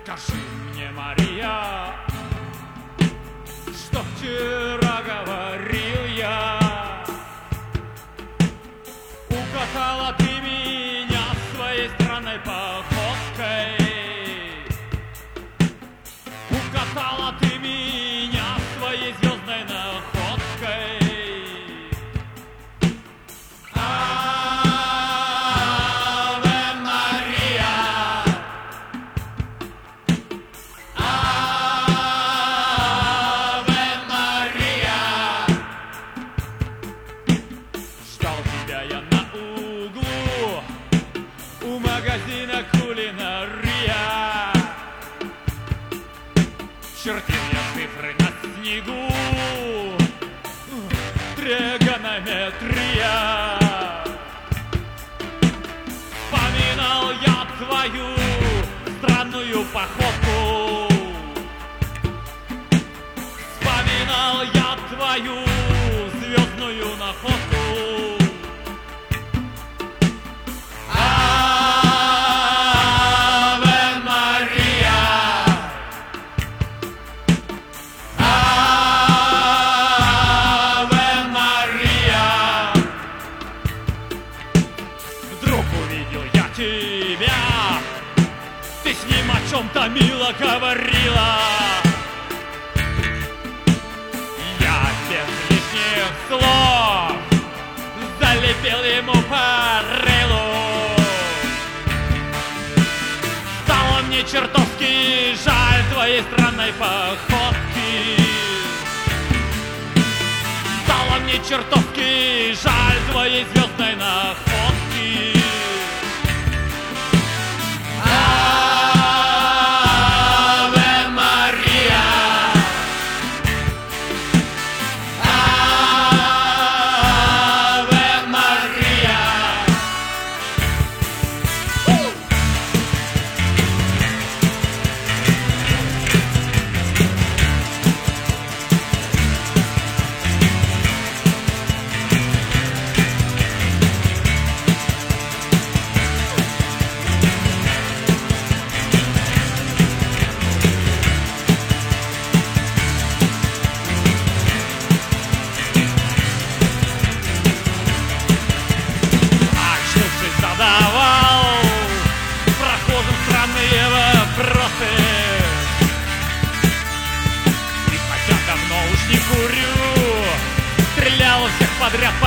Скажи мне, Мария, что вчера говорил я? Укатала ты меня своей странной походкой. Укатала ты меня своей звездной находкой. Чертил я цифры на снегу, тригонометрия. Вспоминал я твою странную походку. Вспоминал я твою звездную находку. Тебя, ты с ним о чем-то мило говорила. Я без лишних слов залепил ему по рылу. Стало мне чертовски жаль твоей странной походки. Стало мне чертовски жаль твоей звездной находки. Задавал прохожим странные вопросы. И хотя давно уж не курю, стрелял у всех подряд